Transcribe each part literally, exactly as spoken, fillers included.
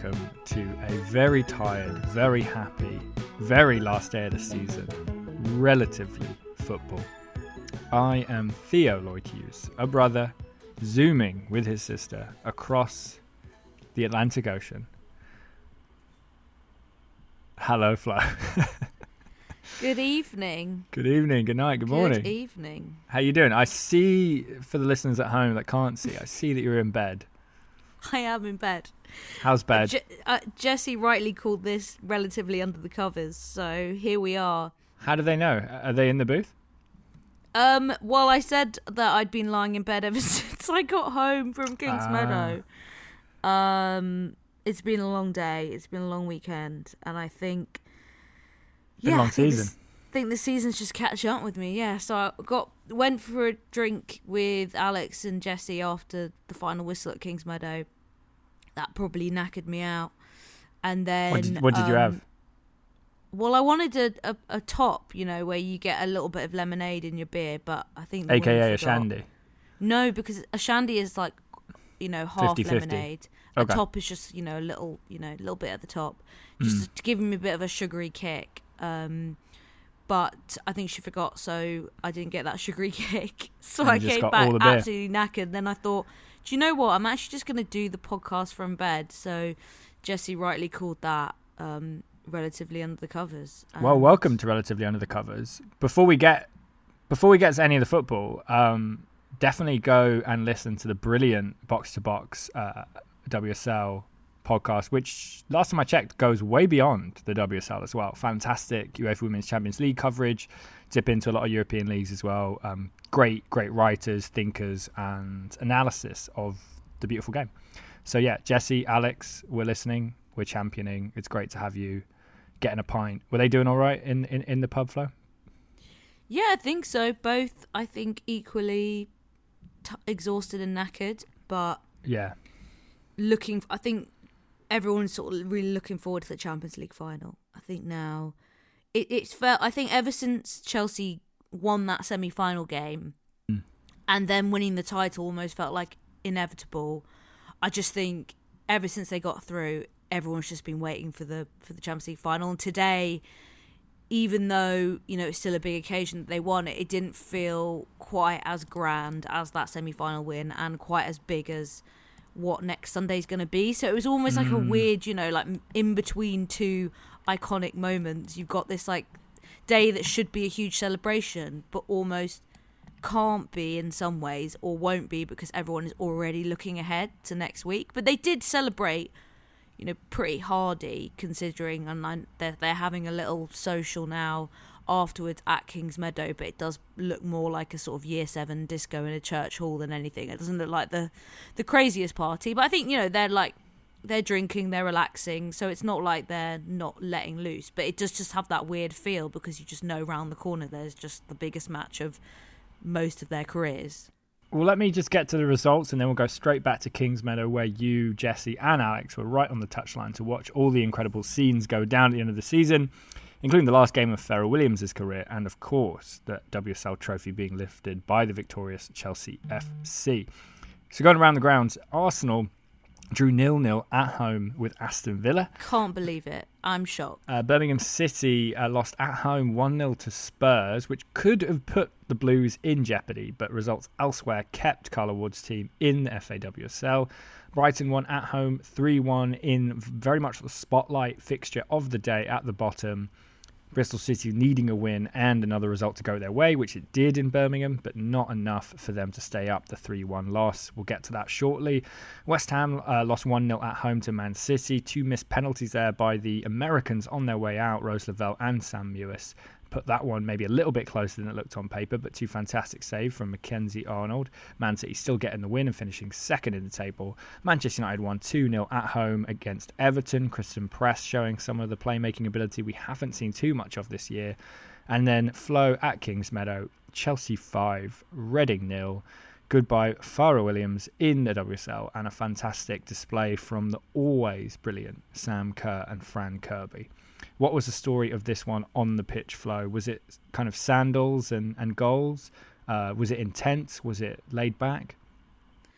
welcome to a very tired, very happy, very last day of the season, relatively football. I am Theo Lloyd Hughes, a brother, zooming with his sister across the Atlantic Ocean. Hello, Flo. Good evening. Good evening, good night, good morning. Good evening. How you doing? I see, for the listeners at home that can't see, I see that you're in bed. I am in bed. How's bed? Je- uh, Jesse rightly called this relatively under the covers, so here we are. How do they know? Are they in the booth? Um, well, I said that I'd been lying in bed ever since I got home from Kings Ah. Meadow. Um, it's been a long day. It's been a long weekend, and I think, Been a yeah, long I think season. this- think the season's just catching up with me. Yeah, so I got went for a drink with Alex and Jesse after the final whistle at Kings Meadow. That probably knackered me out. And then What did, what did um, you have? Well, I wanted a, a a top, you know, where you get a little bit of lemonade in your beer, but I think the A K A women a forgot. shandy. No, because a shandy is like, you know, half fifty-fifty. lemonade. Okay. A top is just, you know, a little, you know, a little bit at the top, just Mm. to give me a bit of a sugary kick. Um, but I think she forgot, so I didn't get that sugary kick. So And I you just came got back all the beer. absolutely knackered. Then I thought, do you know what? I'm actually just going to do the podcast from bed. So Jesse rightly called that um, relatively under the covers. Well, And- welcome to Relatively Under the Covers. Before we get before we get to any of the football, um, definitely go and listen to the brilliant Box to Box uh, W S L podcast, which last time I checked goes way beyond the W S L as well. Fantastic UEFA Women's Champions League coverage, dip into a lot of European leagues as well. Um, great, great writers, thinkers, and analysis of the beautiful game. So yeah, Jesse, Alex, we're listening, we're championing. It's great to have you getting a pint. Were they doing all right in, in, in the pub, Flo? Yeah, I think so. Both, I think, equally t- exhausted and knackered, but Yeah. looking. I think everyone's sort of really looking forward to the Champions League final. I think now it, it's fair. I think ever since Chelsea won that semi-final game, Mm. and then winning the title almost felt like inevitable. I just think ever since they got through, everyone's just been waiting for the for the Champions League final. And today, even though, you know, it's still a big occasion that they won it, it didn't feel quite as grand as that semi-final win and quite as big as what next Sunday's going to be. So it was almost like a Mm. weird, you know, like in between two iconic moments. You've got this like day that should be a huge celebration, but almost can't be in some ways, or won't be because everyone is already looking ahead to next week. But they did celebrate, you know, pretty hardy considering, and I, they're, they're having a little social now afterwards at Kings Meadow, but it does look more like a sort of year seven disco in a church hall than anything. It doesn't look like the the craziest party, but I think, you know, they're like, they're drinking, they're relaxing, so it's not like they're not letting loose, but it does just have that weird feel because you just know round the corner there's just the biggest match of most of their careers. Well, let me just get to the results and then we'll go straight back to Kings Meadow, where you, Jesse, and Alex were right on the touchline to watch all the incredible scenes go down at the end of the season, including the last game of Pharrell Williams' career and, of course, the W S L trophy being lifted by the victorious Chelsea F C. So going around the grounds, Arsenal drew nil nil at home with Aston Villa. Can't believe it. I'm shocked. Uh, Birmingham City uh, lost at home one nil to Spurs, which could have put the Blues in jeopardy, but results elsewhere kept Carla Ward's team in the F A W S L. Brighton won at home three one in very much the spotlight fixture of the day at the bottom. Bristol City needing a win and another result to go their way, which it did in Birmingham, but not enough for them to stay up the three one loss. We'll get to that shortly. West Ham uh, lost one nil at home to Man City. Two missed penalties there by the Americans on their way out, Rose Lavelle and Sam Mewis. Put that one maybe a little bit closer than it looked on paper, but two fantastic saves from Mackenzie Arnold. Man City still getting the win and finishing second in the table. Manchester United won two nil at home against Everton. Christian Press showing some of the playmaking ability we haven't seen too much of this year. And then Flo at Kings Meadow, Chelsea five, Reading nil. Goodbye Pharrell Williams in the W S L, and a fantastic display from the always brilliant Sam Kerr and Fran Kirby. What was the story of this one on the pitch, Flo? Was it kind of sandals and, and goals? Uh, was it intense? Was it laid back?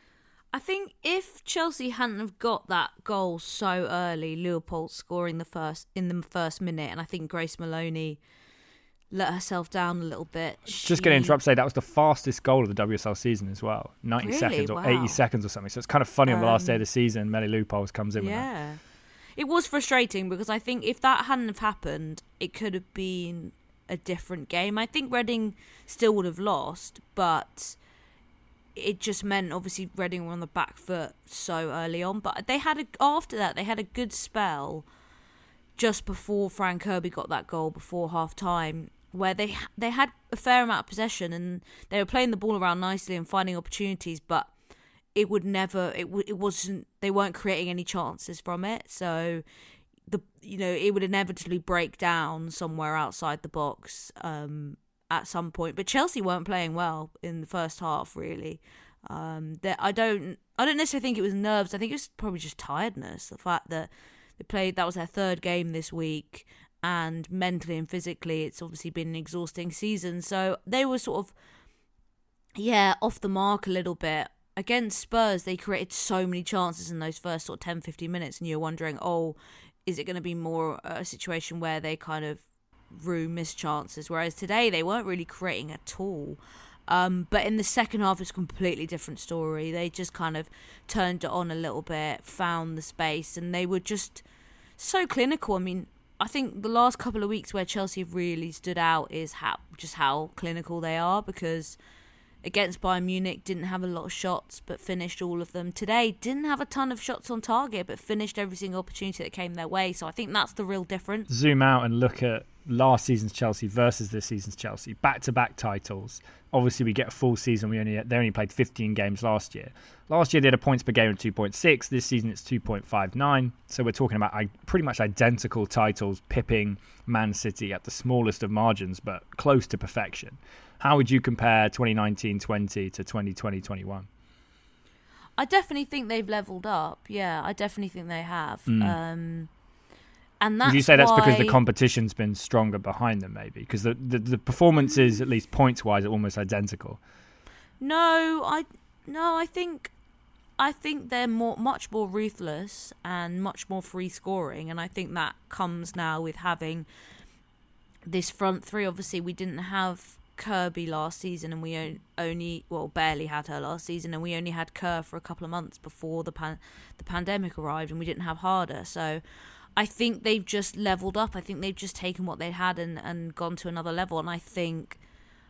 I think if Chelsea hadn't have got that goal so early, Leopold scoring the first in the first minute, and I think Grace Maloney let herself down a little bit. She... Just going to interrupt, say that was the fastest goal of the W S L season as well. ninety really? seconds or wow. eighty seconds or something. So it's kind of funny on the last day of the season, Melly Leopold comes in yeah. with that. It was frustrating because I think if that hadn't have happened, it could have been a different game. I think Reading still would have lost, but it just meant obviously Reading were on the back foot so early on. But they had a, after that they had a good spell just before Fran Kirby got that goal before half time, where they they had a fair amount of possession and they were playing the ball around nicely and finding opportunities, but it would never it w- it wasn't they weren't creating any chances from it. So the you know it would inevitably break down somewhere outside the box um, at some point. But Chelsea weren't playing well in the first half, really. Um, that I don't I don't necessarily think it was nerves. I think it was probably just tiredness. The fact that they played that was their third game this week, and mentally and physically, it's obviously been an exhausting season. So they were sort of yeah off the mark a little bit. Against Spurs, they created so many chances in those first sort of ten, fifteen minutes, and you're wondering, oh, is it going to be more a situation where they kind of rue missed chances? Whereas today, they weren't really creating at all. Um, but in the second half, it's a completely different story. They just kind of turned it on a little bit, found the space, and they were just so clinical. I mean, I think the last couple of weeks where Chelsea have really stood out is how just how clinical they are, because against Bayern Munich, didn't have a lot of shots, but finished all of them. Today, didn't have a ton of shots on target, but finished every single opportunity that came their way. So I think that's the real difference. Zoom out and look at last season's Chelsea versus this season's Chelsea. Back-to-back titles. Obviously, we get a full season. We only They only played fifteen games last year. Last year, they had a points per game of two point six. This season, it's two point five nine. So we're talking about pretty much identical titles, pipping Man City at the smallest of margins, but close to perfection. How would you compare twenty nineteen twenty to twenty twenty twenty-one? I definitely think they've leveled up. Yeah, I definitely think they have. Mm. Um, and that's Would you say that's why... because the competition's been stronger behind them, maybe? Because the, the, the performances, at least points-wise, are almost identical. No, I no, I think I think they're more much more ruthless and much more free scoring, and I think that comes now with having this front three. Obviously, we didn't have Kirby last season, and we only well barely had her last season, and we only had Kerr for a couple of months before the pan- the pandemic arrived, and we didn't have Harder. So I think they've just leveled up. I think they've just taken what they had and, and gone to another level, and I think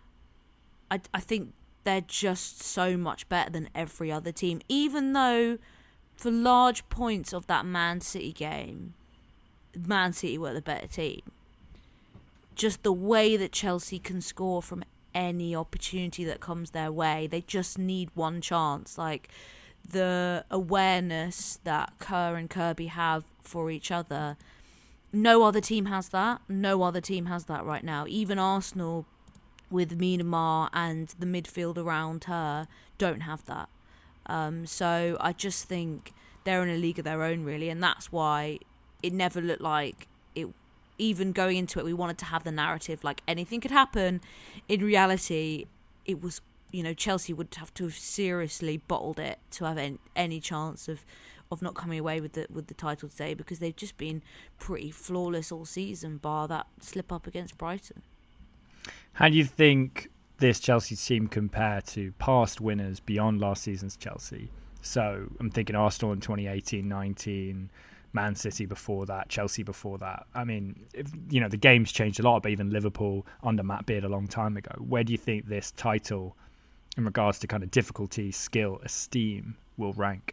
I I think they're just so much better than every other team, even though for large points of that Man City game, Man City were the better team. Just the way that Chelsea can score from any opportunity that comes their way. They just need one chance. Like, the awareness that Kerr and Kirby have for each other, no other team has that. No other team has that right now. Even Arsenal, with Myanmar and the midfield around her, don't have that. Um, so I just think they're in a league of their own, really, and that's why it never looked like it. Even going into it, we wanted to have the narrative like anything could happen. In reality, it was, you know, Chelsea would have to have seriously bottled it to have any, any chance of, of not coming away with the with the title today, because they've just been pretty flawless all season, bar that slip up against Brighton. How do you think this Chelsea team compare to past winners beyond last season's Chelsea? So I'm thinking Arsenal in twenty eighteen nineteen, Man City before that, Chelsea before that. I mean, if, you know, the game's changed a lot, but even Liverpool under Matt Beard a long time ago. Where do you think this title, in regards to kind of difficulty, skill, esteem, will rank?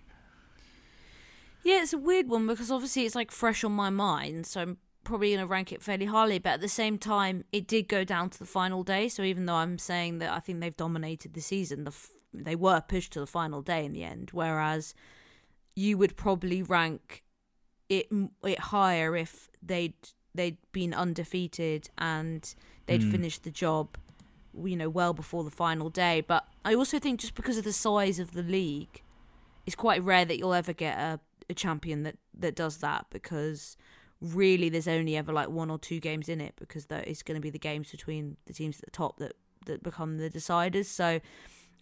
Yeah, it's a weird one because obviously it's like fresh on my mind, so I'm probably going to rank it fairly highly, but at the same time, it did go down to the final day, so even though I'm saying that I think they've dominated the season, the f- they were pushed to the final day in the end, whereas you would probably rank it it higher if they'd they'd been undefeated and they'd mm. finished the job, you know, well before the final day. But I also think just because of the size of the league, it's quite rare that you'll ever get a, a champion that, that does that, because really there's only ever like one or two games in it, because that is going to be the games between the teams at the top that, that become the deciders. So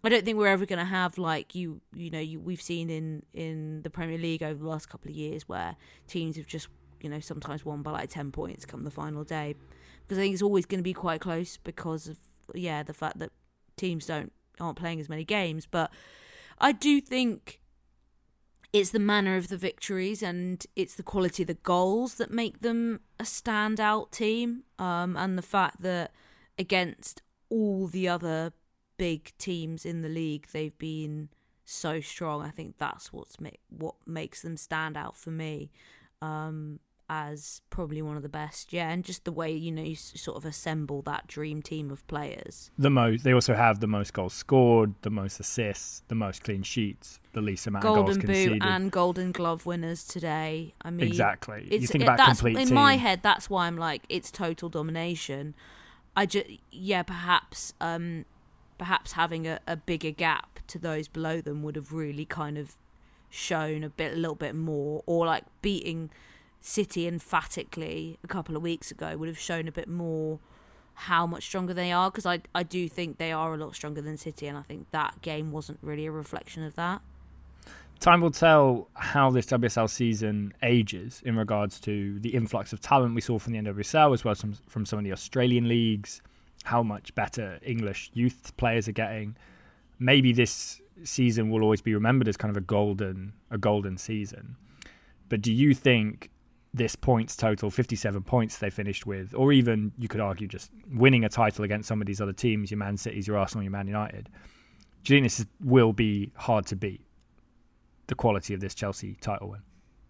I don't think we're ever going to have like you, you know, you, we've seen in, in the Premier League over the last couple of years where teams have just, you know, sometimes won by like ten points come the final day. Because I think it's always going to be quite close because of, yeah, the fact that teams don't aren't playing as many games. But I do think it's the manner of the victories and it's the quality of the goals that make them a standout team. Um, and the fact that against all the other big teams in the league, they've been so strong. I think that's what's ma- what makes them stand out for me um, as probably one of the best. Yeah, and just the way, you know, you s- sort of assemble that dream team of players. The most, they also have the most goals scored, the most assists, the most clean sheets, the least amount Golden of goals Boot conceded. and Golden Glove winners today. I mean, exactly. It's, you think it, about that's, complete in team. my head, that's why I'm like, it's total domination. I just, yeah, perhaps, um, perhaps having a, a bigger gap to those below them would have really kind of shown a bit, a little bit more, or like beating City emphatically a couple of weeks ago would have shown a bit more how much stronger they are. Because I, I do think they are a lot stronger than City, and I think that game wasn't really a reflection of that. Time will tell how this W S L season ages in regards to the influx of talent we saw from the N W S L as well as from, from some of the Australian leagues, how much better English youth players are getting. Maybe this season will always be remembered as kind of a golden a golden season. But do you think this points total, fifty-seven points they finished with, or even you could argue just winning a title against some of these other teams, your Man Cities, your Arsenal, your Man United, do you think this is, will be hard to beat? The quality of this Chelsea title win?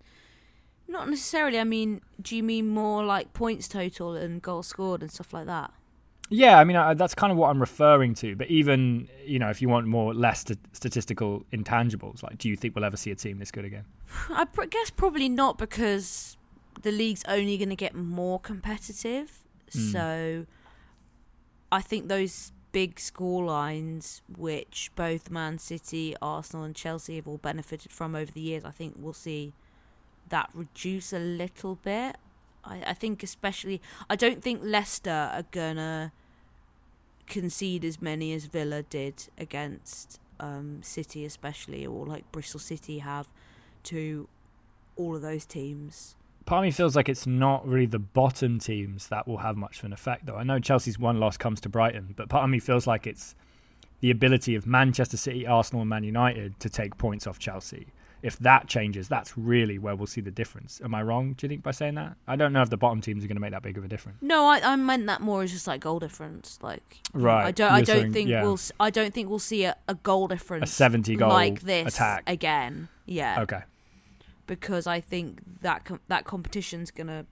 Not necessarily. I mean, do you mean more like points total and goals scored and stuff like that? Yeah, I mean, I, that's kind of what I'm referring to. But even, you know, if you want more less st- statistical intangibles, like, do you think we'll ever see a team this good again? I pr- guess probably not, because the league's only going to get more competitive. Mm. So I think those big score lines, which both Man City, Arsenal and Chelsea have all benefited from over the years, I think we'll see that reduce a little bit. I, I think especially, I don't think Leicester are going to concede as many as Villa did against um, City especially, or like Bristol City have to all of those teams. Part of me feels like it's not really the bottom teams that will have much of an effect, though. I know Chelsea's one loss comes to Brighton, but part of me feels like it's the ability of Manchester City, Arsenal and Man United to take points off Chelsea. If that changes, that's really where we'll see the difference. Am I wrong, do you think, by saying that? I don't know if the bottom teams are going to make that big of a difference. No, I, I meant that more as just like goal difference. Like, right. I don't. I don't saying, think yeah. we'll. I don't think we'll see a, a goal difference, a seventy goal like this attack again. Yeah. Okay. Because I think that com- that competition's gonna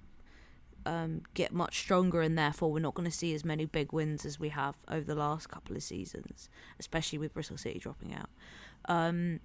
um, get much stronger, and therefore we're not going to see as many big wins as we have over the last couple of seasons, especially with Bristol City dropping out. Um,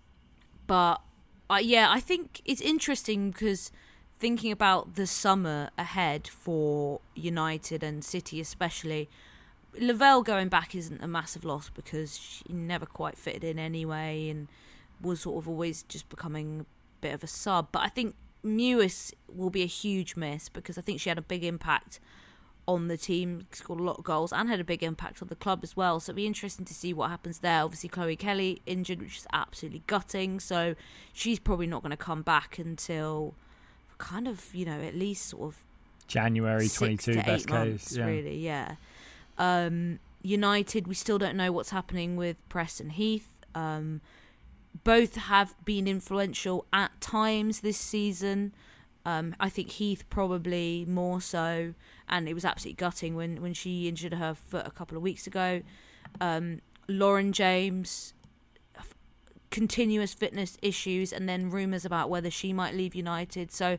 but uh, yeah, I think it's interesting because thinking about the summer ahead for United and City especially, Lavelle going back isn't a massive loss because she never quite fitted in anyway and was sort of always just becoming bit of a sub. But I think Mewis will be a huge miss because I think she had a big impact on the team, scored a lot of goals and had a big impact on the club as well, so it'll be interesting to see what happens there. Obviously Chloe Kelly injured, which is absolutely gutting, so she's probably not going to come back until kind of, you know, at least sort of January twenty-two best months, case yeah. really yeah um United, we still don't know what's happening with Preston Heath. um Both have been influential at times this season. Um, I think Heath probably more so, and it was absolutely gutting when, when she injured her foot a couple of weeks ago. Um, Lauren James, f- continuous fitness issues, and then rumours about whether she might leave United. So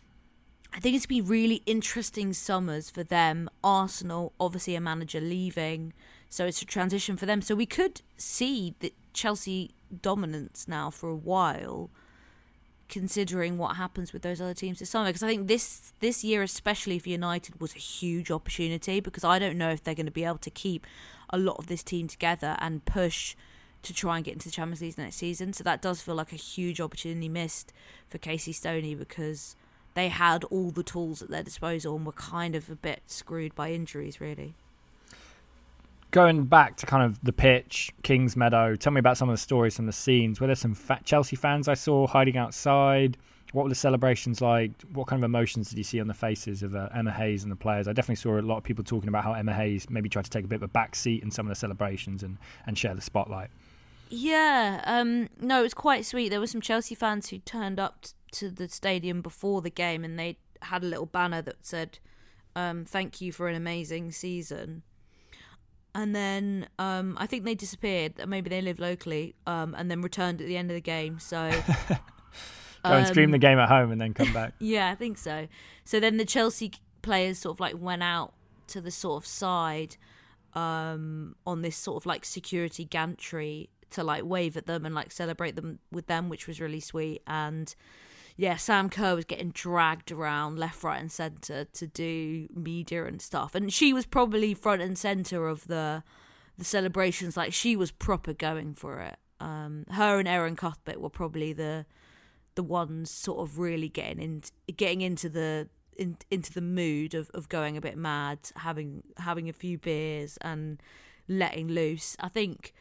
I think it's been really interesting summers for them. Arsenal, obviously a manager leaving, so it's a transition for them. So we could see that Chelsea dominance now for a while, considering what happens with those other teams this summer, because I think this this year especially for United was a huge opportunity, because I don't know if they're going to be able to keep a lot of this team together and push to try and get into the Champions League next season. So that does feel like a huge opportunity missed for Casey Stoney, because they had all the tools at their disposal and were kind of a bit screwed by injuries, really. going back to kind of the pitch, Kings Meadow, tell me about some of the stories, some of the scenes. Were there some fat Chelsea fans I saw hiding outside? What were the celebrations like? What kind of emotions did you see on the faces of uh, Emma Hayes and the players? I definitely saw a lot of people talking about how Emma Hayes maybe tried to take a bit of a back seat in some of the celebrations and, and share the spotlight. Yeah, um, no, it was quite sweet. There were some Chelsea fans who turned up t- to the stadium before the game, and they had a little banner that said, um, thank you for an amazing season. And then um, I think they disappeared. Maybe they live locally, um, and then returned at the end of the game. So... Go and stream the game at home and then come back. Yeah, I think so. So then the Chelsea players sort of like went out to the sort of side um, on this sort of like security gantry to like wave at them and like celebrate them with them, which was really sweet. And yeah, Sam Kerr was getting dragged around left, right and centre to do media and stuff. And she was probably front and centre of the the celebrations. Like she was proper going for it. Um, her and Erin Cuthbert were probably the... the ones sort of really getting in, getting into the in, into the mood of, of going a bit mad, having having a few beers and letting loose. I think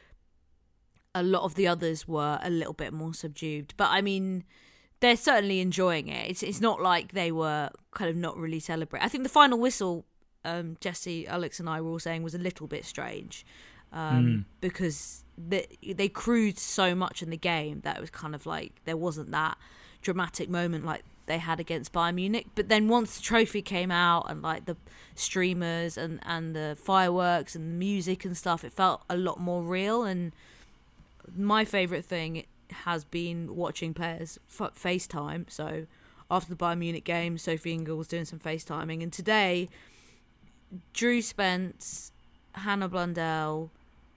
a lot of the others were a little bit more subdued, but I mean, they're certainly enjoying it. It's it's not like they were kind of not really celebrating. I think the final whistle, um, Jesse, Alex, and I were all saying was a little bit strange um, mm. because. They, they crewed so much in the game that it was kind of like there wasn't that dramatic moment like they had against Bayern Munich. But then once the trophy came out and like the streamers and, and the fireworks and the music and stuff, it felt a lot more real. And my favourite thing has been watching players f- FaceTime. So after the Bayern Munich game, Sophie Ingle was doing some FaceTiming. And today, Drew Spence, Hannah Blundell,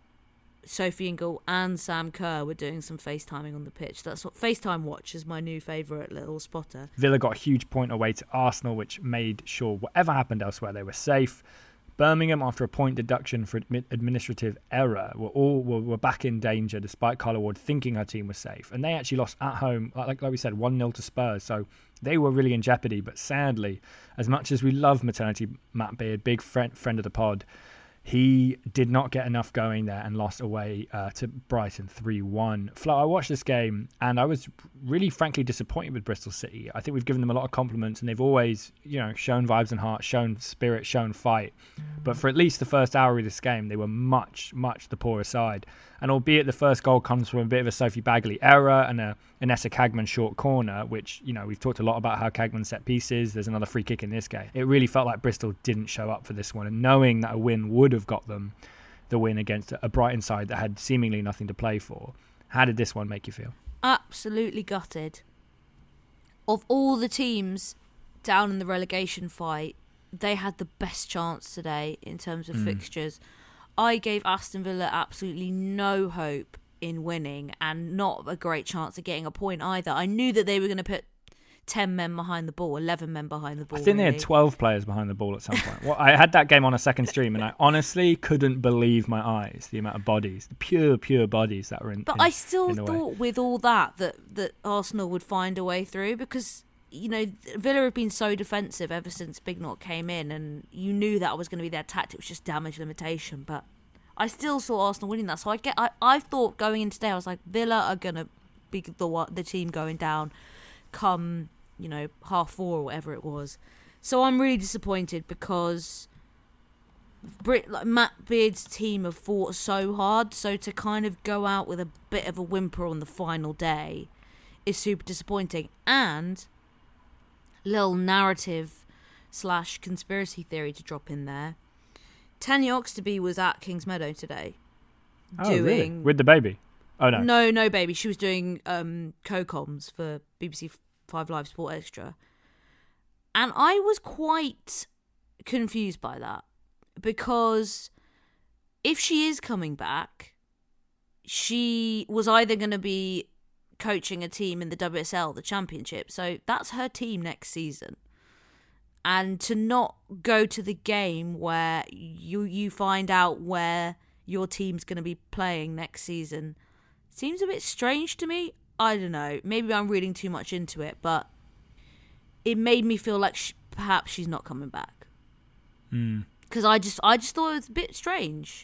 Sophie Ingle and Sam Kerr were doing some FaceTiming on the pitch. That's what FaceTime Watch is my new favourite little spotter. Villa got a huge point away to Arsenal, which made sure whatever happened elsewhere, they were safe. Birmingham, after a point deduction for admi- administrative error, were all were, were back in danger despite Carla Ward thinking her team was safe. And they actually lost at home, like, like we said, one nil to Spurs. So they were really in jeopardy. But sadly, as much as we love maternity Matt Beard, big friend, friend of the pod, he did not get enough going there and lost away uh, to Brighton three one. Flo, I watched this game and I was really, frankly, disappointed with Bristol City. I think we've given them a lot of compliments and they've always, you know, shown vibes and heart, shown spirit, shown fight. But for at least the first hour of this game, they were much, much the poorer side. And albeit the first goal comes from a bit of a Sophie Bagley error and a Inessa Cagman short corner, which, you know, we've talked a lot about how Cagman set pieces. There's another free kick in this game. It really felt like Bristol didn't show up for this one. And knowing that a win would have got them the win against a Brighton side that had seemingly nothing to play for, how did this one make you feel? Absolutely gutted. Of all the teams down in the relegation fight, they had the best chance today in terms of mm. fixtures. I gave Aston Villa absolutely no hope in winning and not a great chance of getting a point either. I knew that they were going to put ten men behind the ball, eleven men behind the ball. I think really. They had twelve players behind the ball at some point. Well, I had that game on a second stream and I honestly couldn't believe my eyes, the amount of bodies, the pure, pure bodies that were in But in, I still thought way. with all that, that that Arsenal would find a way through because, you know, Villa have been so defensive ever since Bignot came in and you knew that was going to be their tactic, was just damage limitation. But I still saw Arsenal winning that. So I get, I, I thought going into today, I was like, Villa are going to be the, the team going down come, you know, half four or whatever it was. So I'm really disappointed because Brit, like Matt Beard's team have fought so hard. So to kind of go out with a bit of a whimper on the final day is super disappointing. And little narrative slash conspiracy theory to drop in there. Tanya Oxtoby was at Kings Meadow today. Oh, doing really? With the baby? Oh, no. No, no, baby. She was doing um, co-coms for B B C Five Live Sport Extra. And I was quite confused by that. Because if she is coming back, she was either going to be coaching a team in the W S L, the Championship. So that's her team next season. And to not go to the game where you you find out where your team's going to be playing next season seems a bit strange to me. I don't know. Maybe I'm reading too much into it, but it made me feel like she, perhaps she's not coming back. Mm. Because I just I just thought it was a bit strange.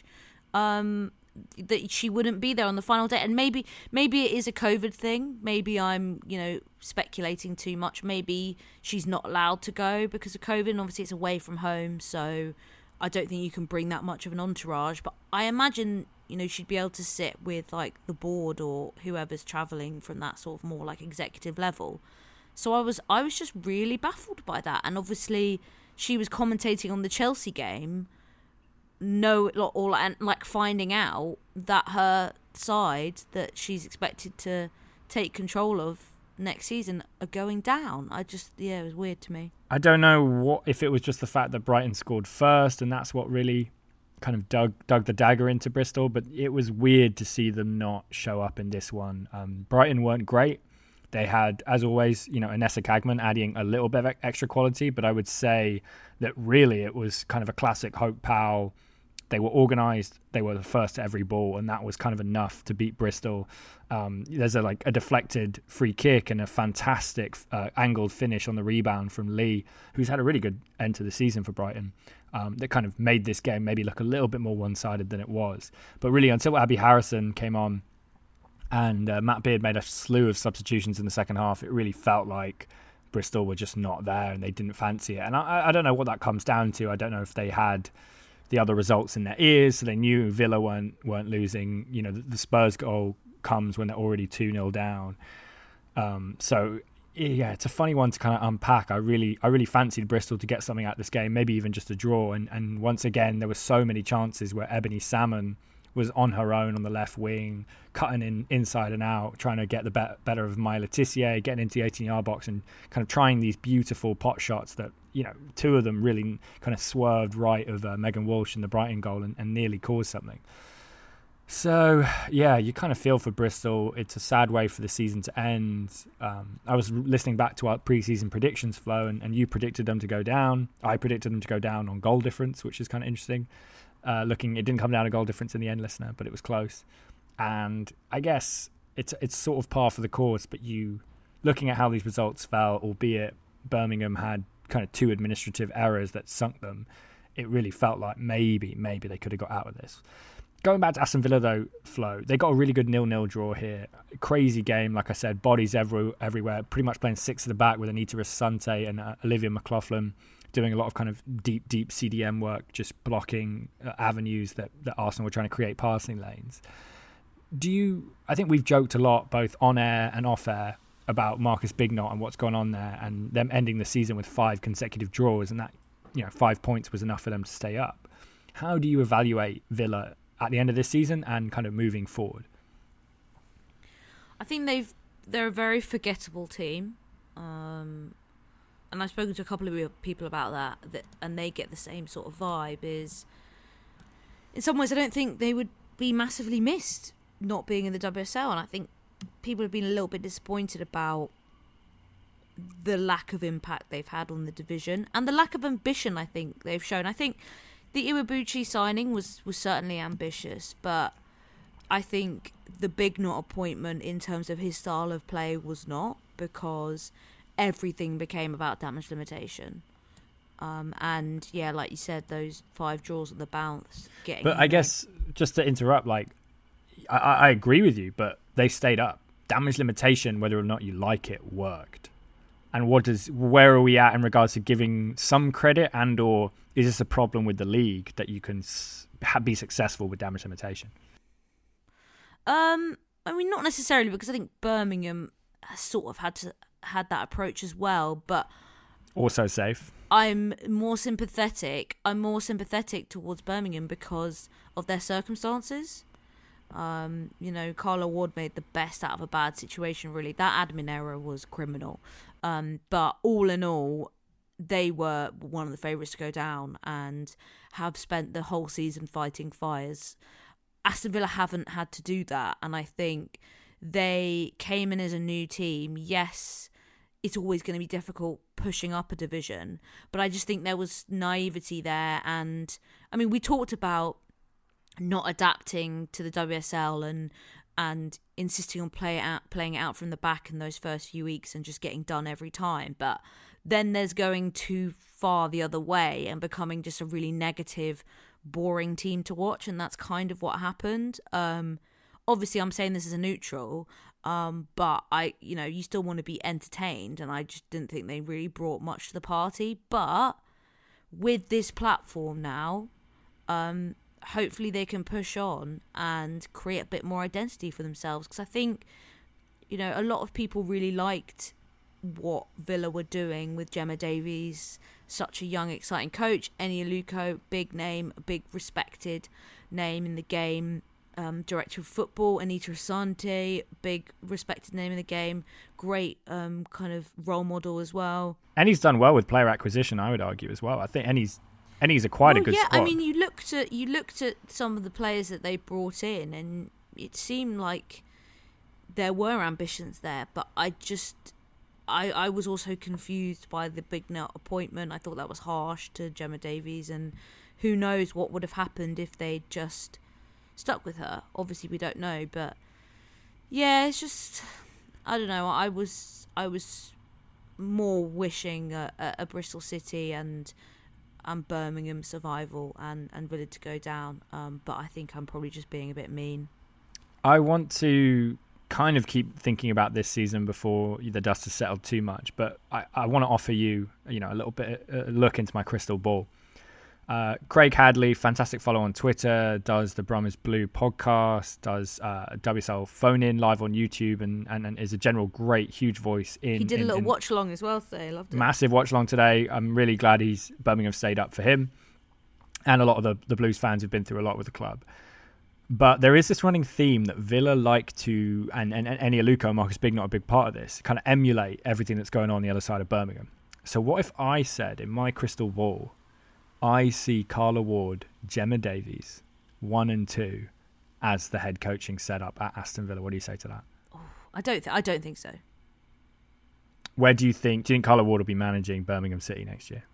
um, that she wouldn't be there on the final day. And maybe maybe it is a COVID thing. Maybe I'm, you know, speculating too much. Maybe she's not allowed to go because of COVID, and obviously it's away from home, so I don't think you can bring that much of an entourage. But I imagine, you know, she'd be able to sit with, like, the board or whoever's travelling from that sort of more, like, executive level. So I was I was just really baffled by that. And obviously she was commentating on the Chelsea game, no, or and like finding out that her side that she's expected to take control of next season are going down. I just, yeah, it was weird to me. I don't know what if it was just the fact that Brighton scored first and that's what really kind of dug dug the dagger into Bristol, but it was weird to see them not show up in this one. Um, Brighton weren't great. They had, as always, you know, Anessa Cagman adding a little bit of extra quality, but I would say that really it was kind of a classic Hope Powell. They were organised. They were the first to every ball, and that was kind of enough to beat Bristol. Um, there's a like a deflected free kick and a fantastic uh, angled finish on the rebound from Lee, who's had a really good end to the season for Brighton. Um, that kind of made this game maybe look a little bit more one-sided than it was. But really, until Abby Harrison came on and uh, Matt Beard made a slew of substitutions in the second half, it really felt like Bristol were just not there and they didn't fancy it. And I, I don't know what that comes down to. I don't know if they had the other results in their ears, so they knew Villa weren't weren't losing. You know, the, the Spurs goal comes when they're already two nil down. Um, so yeah, it's a funny one to kind of unpack. I really I really fancied Bristol to get something out of this game, maybe even just a draw. And and once again, there were so many chances where Ebony Salmon was on her own on the left wing, cutting in inside and out, trying to get the be- better of Maya Letitia, getting into the eighteen-yard box and kind of trying these beautiful pot shots that, you know, two of them really kind of swerved right of uh, Megan Walsh in the Brighton goal and, and nearly caused something. So, yeah, you kind of feel for Bristol. It's a sad way for the season to end. Um, I was listening back to our pre-season predictions, Flo, and, and you predicted them to go down. I predicted them to go down on goal difference, which is kind of interesting. Uh, looking, it didn't come down to goal difference in the end, listener, but it was close. And I guess it's it's sort of par for the course, but you, looking at how these results fell, albeit Birmingham had kind of two administrative errors that sunk them, it really felt like maybe, maybe they could have got out of this. Going back to Aston Villa, though, Flo, they got a really good nil-nil draw here. Crazy game, like I said, bodies every, everywhere, pretty much playing six at the back with Anita Asante and uh, Olivia McLaughlin doing a lot of kind of deep, deep C D M work, just blocking uh, avenues that, that Arsenal were trying to create passing lanes. Do you, I think we've joked a lot, both on air and off air, about Marcus Bignot and what's gone on there and them ending the season with five consecutive draws, and that, you know, five points was enough for them to stay up. How do you evaluate Villa at the end of this season and kind of moving forward? I think they've they're a very forgettable team. Um, and I've spoken to a couple of people about that, that, and they get the same sort of vibe. Is in some ways, I don't think they would be massively missed not being in the W S L, and I think people have been a little bit disappointed about the lack of impact they've had on the division and the lack of ambition I think they've shown. I think the Iwabuchi signing was, was certainly ambitious, but I think the Bignot appointment in terms of his style of play was not, because everything became about damage limitation. Um, and yeah, like you said, those five draws at the bounce. Getting but I guess, just to interrupt, like, I, I agree with you, but they stayed up. Damage limitation, whether or not you like it, worked. And what does where are we at in regards to giving some credit, and or is this a problem with the league that you can s- be successful with damage limitation? Um, I mean, not necessarily, because I think Birmingham has sort of had to had that approach as well, but also safe. I'm more sympathetic. I'm more sympathetic towards Birmingham because of their circumstances. Um, you know, Carla Ward made the best out of a bad situation, really. That admin error was criminal. Um, but all in all, they were one of the favourites to go down and have spent the whole season fighting fires. Aston Villa haven't had to do that, and I think they came in as a new team. Yes, it's always going to be difficult pushing up a division, but I just think there was naivety there. And I mean, we talked about not adapting to the W S L and and insisting on play out, playing it out from the back in those first few weeks and just getting done every time. But then there's going too far the other way and becoming just a really negative boring team to watch, and that's kind of what happened. Um, obviously, I'm saying this as a neutral, um, but I, you know, you still want to be entertained, and I just didn't think they really brought much to the party. But with this platform now, um, hopefully they can push on and create a bit more identity for themselves, because I think, you know, a lot of people really liked what Villa were doing with Gemma Davies, such a young, exciting coach. Eni Aluko, big name, a big respected name in the game. Um, director of football, Anita Asante, big respected name in the game. Great um, kind of role model as well. And he's done well with player acquisition, I would argue as well. I think Eni's Eni's a quite well, a good yeah, squad. I mean, you looked at you looked at some of the players that they brought in, and it seemed like there were ambitions there. But I just, I, I was also confused by the Big Nut appointment. I thought that was harsh to Gemma Davies, and who knows what would have happened if they just stuck with her. Obviously, we don't know, but yeah, it's just, I don't know. I was I was more wishing a, a, a Bristol City and and Birmingham survival and and Villa to go down. Um, but I think I'm probably just being a bit mean. I want to kind of keep thinking about this season before the dust has settled too much, but I, I want to offer you, you know, a little bit a look into my crystal ball. Uh, Craig Hadley, fantastic follow on Twitter, does the Brummies Blue podcast, does uh, W S L Phone In live on YouTube, and, and, and is a general great, huge voice. In He did in, a little in watch along as well today. I loved it. Massive watch along today. I'm really glad he's Birmingham stayed up for him, and a lot of the, the Blues fans have been through a lot with the club. But there is this running theme that Villa like to, and, and, and Eni Aluko and Marcus Big not a big part of this, kind of emulate everything that's going on on the other side of Birmingham. So what if I said in my crystal ball, I see Carla Ward, Gemma Davies, one and two, as the head coaching setup at Aston Villa? What do you say to that? Oh, I don't. Th- I don't think so. Where do you think? Do you think Carla Ward will be managing Birmingham City next year?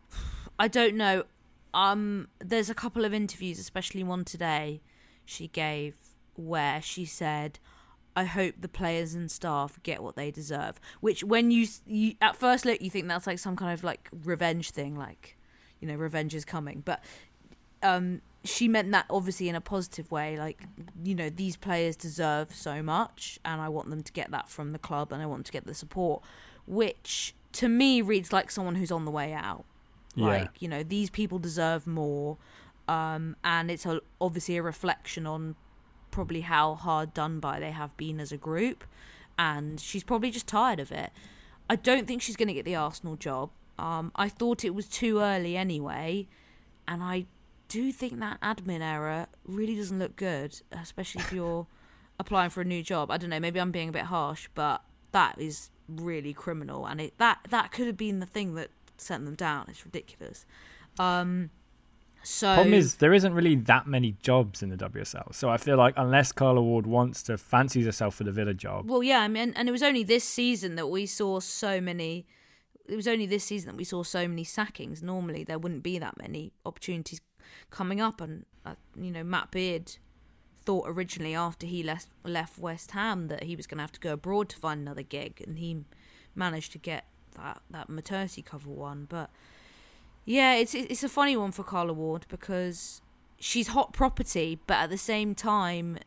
I don't know. Um, there's a couple of interviews, especially one today, she gave where she said, "I hope the players and staff get what they deserve." Which, when you, you at first look, you think that's like some kind of like revenge thing, like, you know, revenge is coming. But um, she meant that obviously in a positive way. Like, you know, these players deserve so much, and I want them to get that from the club, and I want them to get the support, which to me reads like someone who's on the way out. Yeah. Like, you know, these people deserve more, um, and it's a, obviously a reflection on probably how hard done by they have been as a group, and she's probably just tired of it. I don't think she's going to get the Arsenal job. Um, I thought it was too early anyway, and I do think that admin error really doesn't look good, especially if you're applying for a new job. I don't know, maybe I'm being a bit harsh, but that is really criminal, and it that, that could have been the thing that sent them down. It's ridiculous. Um, so Problem is, there isn't really that many jobs in the W S L, so I feel like unless Carla Ward wants to fancy herself for the Villa job... Well, yeah, I mean, and it was only this season that we saw so many... It was only this season that we saw so many sackings. Normally, there wouldn't be that many opportunities coming up. And, uh, you know, Matt Beard thought originally after he left, left West Ham that he was going to have to go abroad to find another gig. And he managed to get that, that maternity cover one. But, yeah, it's it's a funny one for Carla Ward because she's hot property, but at the same time,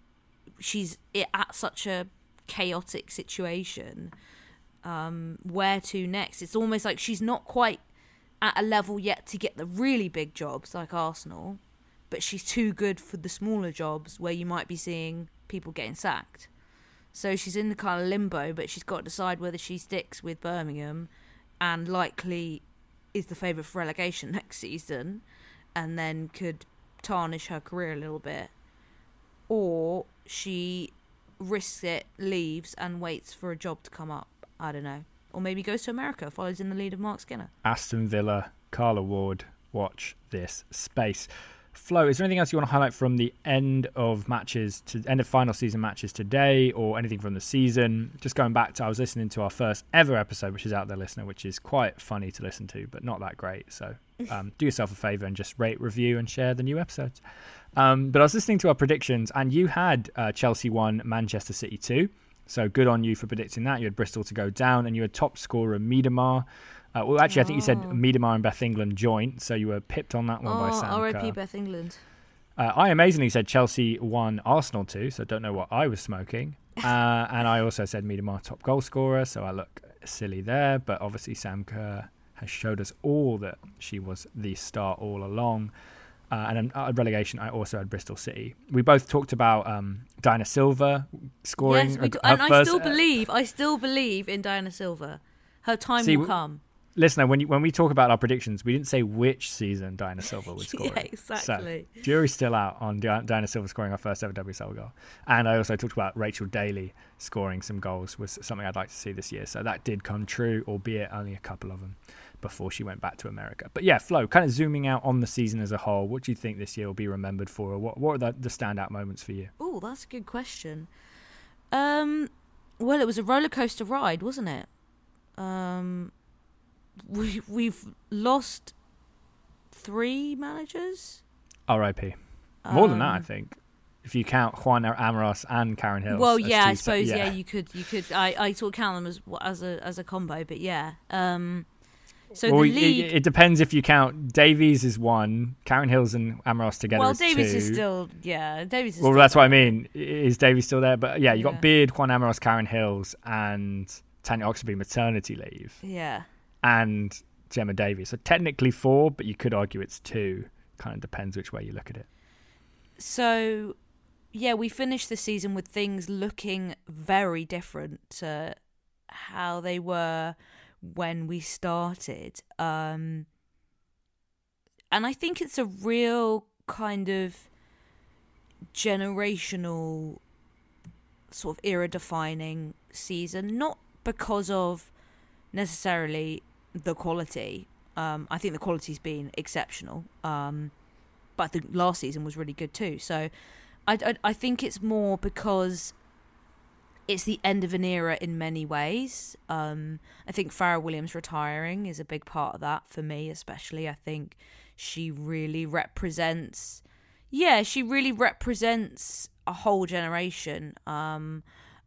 she's at such a chaotic situation. Um, where to next? It's almost like she's not quite at a level yet to get the really big jobs like Arsenal, but she's too good for the smaller jobs where you might be seeing people getting sacked. So she's in the kind of limbo, but she's got to decide whether she sticks with Birmingham and likely is the favourite for relegation next season and then could tarnish her career a little bit, or she risks it, leaves and waits for a job to come up. I don't know. Or maybe goes to America, follows in the lead of Mark Skinner. Aston Villa, Carla Ward, watch this space. Flo, is there anything else you want to highlight from the end of matches, to end of final season matches today, or anything from the season? Just going back to, I was listening to our first ever episode, which is out there, listener, which is quite funny to listen to, but not that great. So um, do yourself a favour and just rate, review, and share the new episodes. Um, but I was listening to our predictions, and you had uh, Chelsea one, Manchester City two. So good on you for predicting that. You had Bristol to go down, and you had top scorer Miedemar. Uh, well, actually, I think you said Oh. Miedemar and Beth England joint, so you were pipped on that one by Oh, Sam R I P Kerr. Beth England. Uh, I amazingly said Chelsea won, Arsenal two, so don't know what I was smoking. Uh, and I also said Miedemar top goal scorer, so I look silly there. But obviously Sam Kerr has showed us all that she was the star all along. Uh, and at relegation, I also had Bristol City. We both talked about um, Diana Silva scoring. Yes, we her- do, her and I first- still believe, I still believe in Diana Silva. Her time See, will w- come. Listen, when you, when we talk about our predictions, we didn't say which season Diana Silva would score. Yeah, exactly. So, jury's still out on Di- Diana Silva scoring her first ever W S L goal. And I also talked about Rachel Daly scoring some goals, was something I'd like to see this year. So that did come true, albeit only a couple of them before she went back to America. But yeah, Flo, kind of zooming out on the season as a whole, what do you think this year will be remembered for? Or what, what are the, the standout moments for you? Oh, that's a good question. Um, well, it was a roller coaster ride, wasn't it? Um, we we've lost three managers. R I P. More than that, I Um, think. If you count Juan Amaros and Karen Hills. Well, as yeah, two I se- suppose yeah. you could you could I, I sort of count them as as a as a combo, but yeah. Um, so well, the it- league. It, it depends if you count Davies is one, Karen Hills and Amaros together well, is Davies two. is still yeah. Davies is Well, still that's what I there. mean. I- Is Davies still there? But yeah, you Yeah. got Beard, Juan Amaros, Karen Hills, and Tanya Oxley maternity leave, Yeah. and Gemma Davies. So technically four, but you could argue it's two. Kind of depends which way you look at it. So, yeah, we finished the season with things looking very different to how they were when we started. Um, and I think it's a real kind of generational sort of era defining season, not because of necessarily the quality. Um, I think the quality's been exceptional. Um, but I think last season was really good too. So I, I, I think it's more because it's the end of an era in many ways. Um, I think Farrah Williams retiring is a big part of that for me, especially. I think she really represents, yeah, she really represents a whole generation. Um,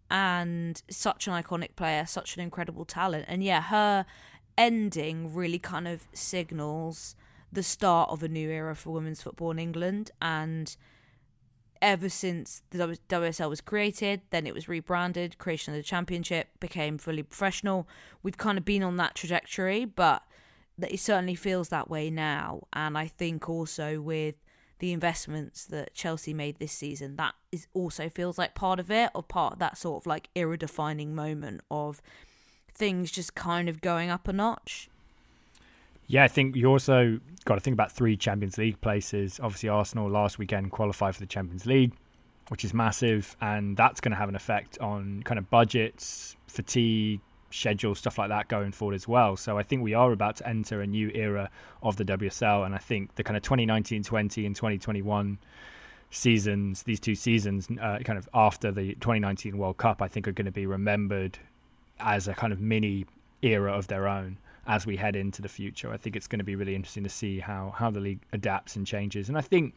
and such an iconic player, such an incredible talent. And yeah, her ending really kind of signals the start of a new era for women's football in England. And ever since the W S L was created, then it was rebranded, creation of the championship, became fully professional. We've kind of been on that trajectory, but it certainly feels that way now. And I think also with the investments that Chelsea made this season, that is also feels like part of it, or part of that sort of like era defining moment of things just kind of going up a notch. Yeah, I think you also got to think about three Champions League places. Obviously, Arsenal last weekend qualified for the Champions League, which is massive, and that's going to have an effect on kind of budgets, fatigue, schedule, stuff like that going forward as well. So I think we are about to enter a new era of the W S L, and I think the kind of twenty nineteen twenty and twenty twenty-one seasons, these two seasons, uh, kind of after the twenty nineteen World Cup, I think are going to be remembered as a kind of mini era of their own as we head into the future. I think it's going to be really interesting to see how how the league adapts and changes. And I think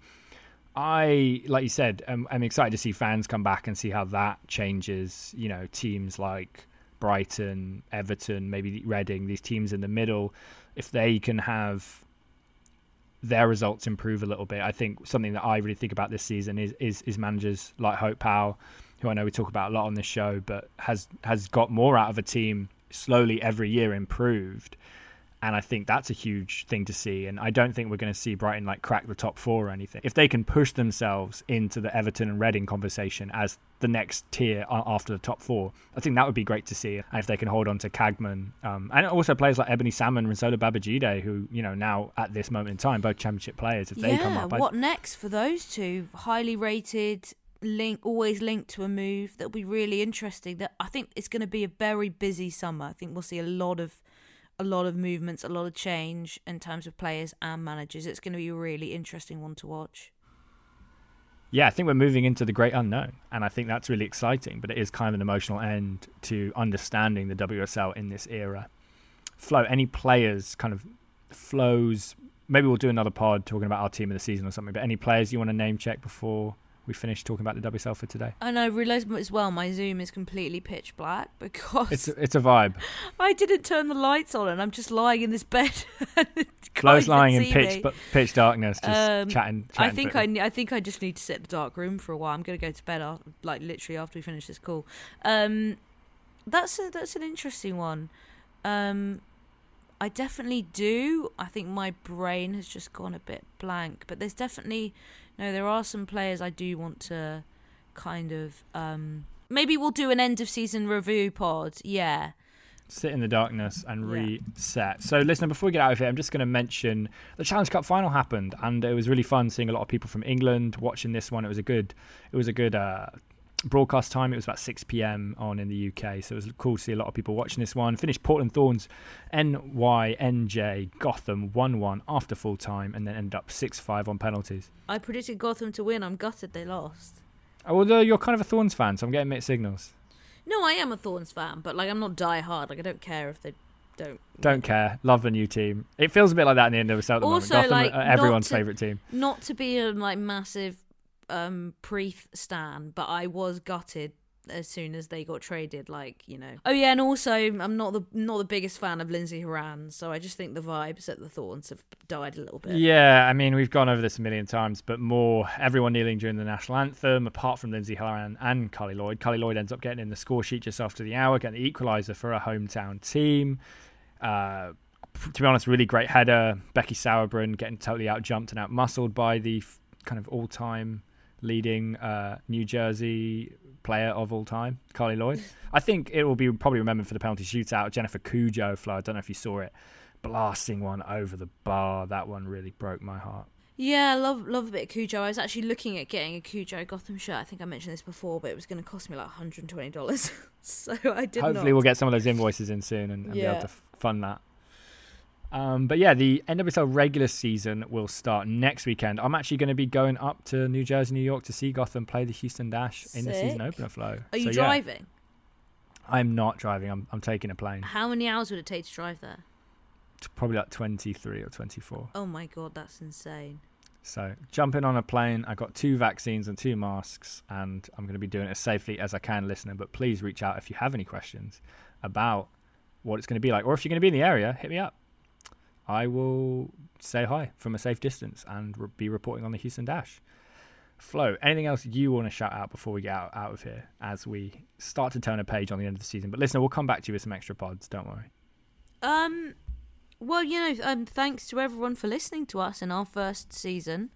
I, like you said, um, I'm excited to see fans come back and see how that changes, you know, teams like Brighton, Everton, maybe Reading, these teams in the middle, if they can have their results improve a little bit. I think something that I really think about this season is is, is managers like Hope Powell, who I know we talk about a lot on this show, but has has got more out of a team slowly every year, improved. And I think that's a huge thing to see. And I don't think we're going to see Brighton like crack the top four or anything. If they can push themselves into the Everton and Reading conversation as the next tier after the top four, I think that would be great to see. And if they can hold on to Cagman, um, and also players like Ebony Salmon and Rinsola Babajide, who, you know, now at this moment in time, both championship players, if they yeah, come up. what I... next for those two? Highly rated, link, always linked to a move. That'll be really interesting. That I think it's going to be a very busy summer. I think we'll see a lot of a lot of movements, a lot of change in terms of players and managers. It's going to be a really interesting one to watch. Yeah, I think we're moving into the great unknown, and I think that's really exciting, but it is kind of an emotional end to understanding the W S L in this era. Flo, any players, kind of flows, maybe we'll do another pod talking about our team of the season or something, but any players you want to name check before we finish talking about the W S L for today. I know, realised as well, my Zoom is completely pitch black because It's a, it's a vibe. I didn't turn the lights on and I'm just lying in this bed. Flo's lying in see pitch me. but pitch darkness, just Um, chatting, chatting. I think I, football. ne- I think I just need to sit in the dark room for a while. I'm going to go to bed, after, like literally after we finish this call. Um, that's a, that's an interesting one. Um, I definitely do. I think my brain has just gone a bit blank, but there's definitely no. There are some players I do want to kind of um, maybe we'll do an end of season review pod. Yeah. Sit in the darkness and Yeah. reset. So, listener, before we get out of here, I'm just going to mention the Challenge Cup final happened, and it was really fun seeing a lot of people from England watching this one. It was a good, it was a good uh, broadcast time. It was about six p.m. on in the U K, so it was cool to see a lot of people watching this one. Finished Portland Thorns, N Y N J Gotham one one after full time, and then ended up six five on penalties. I predicted Gotham to win. I'm gutted they lost. Although you're kind of a Thorns fan, so I'm getting mixed signals. No, I am a Thorns fan, but like I'm not die hard. Like I don't care if they don't. Don't care. Love the new team. It feels a bit like that in the end of the at the moment. Also, Gotham like, are everyone's not to- favourite team. Not to be a like massive um Preeth stan, but I was gutted as soon as they got traded. Like you know. Oh yeah, and also I'm not the not the biggest fan of Lindsay Horan, so I just think the vibes at the Thorns have died a little bit. Yeah, I mean, we've gone over this a million times, but more everyone kneeling during the national anthem, apart from Lindsay Horan and Carly Lloyd. Carly Lloyd ends up getting in the score sheet just after the hour, getting the equaliser for her hometown team. Uh, to be honest, really great header. Becky Sauerbrunn getting totally out-jumped and out-muscled by the f- kind of all-time leading uh, New Jersey player of all time, Carly Lloyd. I think it will be probably remembered for the penalty shootout. Jennifer Cujo, Flo, I don't know if you saw it, blasting one over the bar. That one really broke my heart. Yeah, I love love a bit of Cujo. I was actually looking at getting a Cujo Gotham shirt. I think I mentioned this before, but it was going to cost me like one hundred twenty dollars. So I did Hopefully not. we'll get some of those invoices in soon and, and be Yeah. able to f- fund that. Um, but yeah, the N W S L regular season will start next weekend. I'm actually going to be going up to New Jersey, New York to see Gotham play the Houston Dash in the season Sick. opener, Flo. Are you So, yeah, driving? I'm not driving. I'm I'm taking a plane. How many hours would it take to drive there? It's probably like twenty-three or twenty-four. Oh my god, that's insane. So jumping on a plane, I got two vaccines and two masks, and I'm going to be doing it as safely as I can, listener. But please reach out if you have any questions about what it's going to be like, or if you're going to be in the area, hit me up. I will say hi from a safe distance and re- be reporting on the Houston Dash. Flo, anything else you want to shout out before we get out, out of here as we start to turn a page on the end of the season? But listener, we'll come back to you with some extra pods. Don't worry. Um, well, you know, um, thanks to everyone for listening to us in our first season.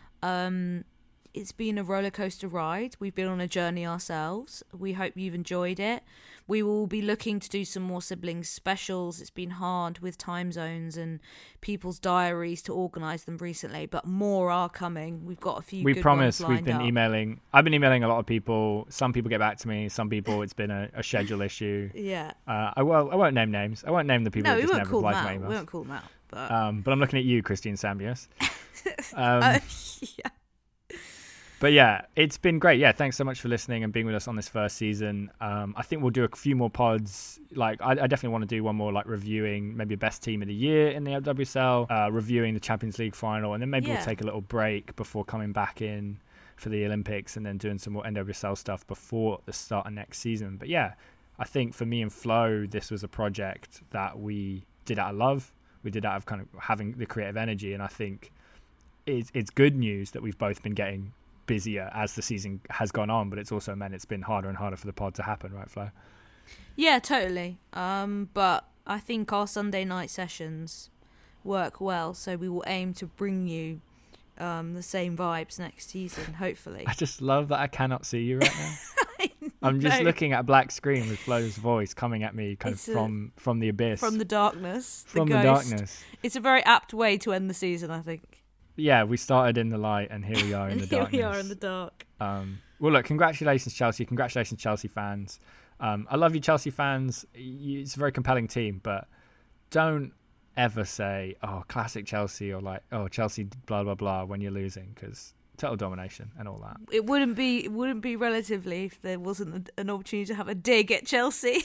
Um, it's been a roller coaster ride. We've been on a journey ourselves. We hope you've enjoyed it. We will be looking to do some more siblings specials. It's been hard with time zones and people's diaries to organise them recently, but more are coming. We've got a few. We good promise. ones We've lined been up. emailing. I've been emailing a lot of people. Some people get back to me. Some people, it's been a, a schedule issue. Yeah. Uh, I will. I won't name names. I won't name the people No, who we just won't never call them replied to out. my We emails. won't call them out. But Um, but I'm looking at you, Christine Sambius. Um, uh, yeah. But yeah, it's been great. Yeah, thanks so much for listening and being with us on this first season. Um, I think we'll do a few more pods. Like, I, I definitely want to do one more, like reviewing maybe best team of the year in the W S L, uh, reviewing the Champions League final, and then maybe Yeah. we'll take a little break before coming back in for the Olympics, and then doing some more N W S L stuff before the start of next season. But yeah, I think for me and Flo, this was a project that we did out of love. We did out of kind of having the creative energy, and I think it's it's good news that we've both been getting busier as the season has gone on, but it's also meant it's been harder and harder for the pod to happen, right, Flo? Yeah, totally. Um, but I think our Sunday night sessions work well, so we will aim to bring you um, the same vibes next season, hopefully. I just love that I cannot see you right now. I I'm just know. looking at a black screen with Flo's voice coming at me kind It's of a- from from the abyss, From the darkness. from the, the ghost. darkness. It's a very apt way to end the season, I think. Yeah, we started in the light and here we are in And the here darkness. we are in the dark. Um, well, look, congratulations, Chelsea. Congratulations, Chelsea fans. Um, I love you, Chelsea fans. You, it's a very compelling team, but don't ever say, oh, classic Chelsea, or like, oh, Chelsea, blah, blah, blah, when you're losing, because total domination and all that. It wouldn't be it wouldn't be relatively if there wasn't an opportunity to have a dig at Chelsea.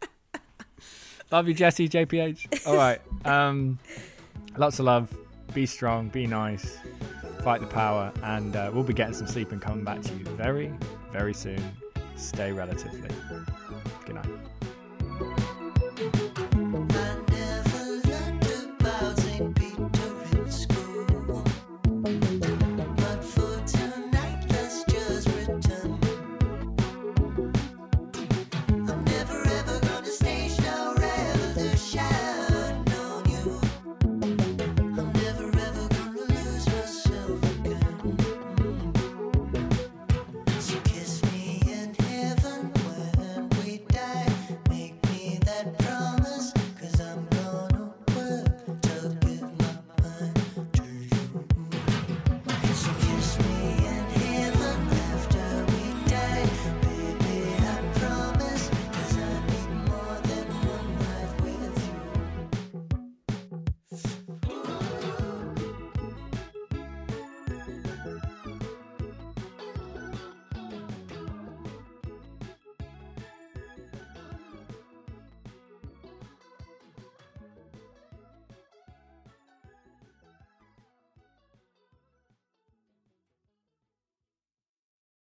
Love you, Jesse, J P H. All right. Um, lots of love. Be strong. Be nice. fight the power, and uh, we'll be getting some sleep and coming back to you very, very soon. Stay relatively. Good night.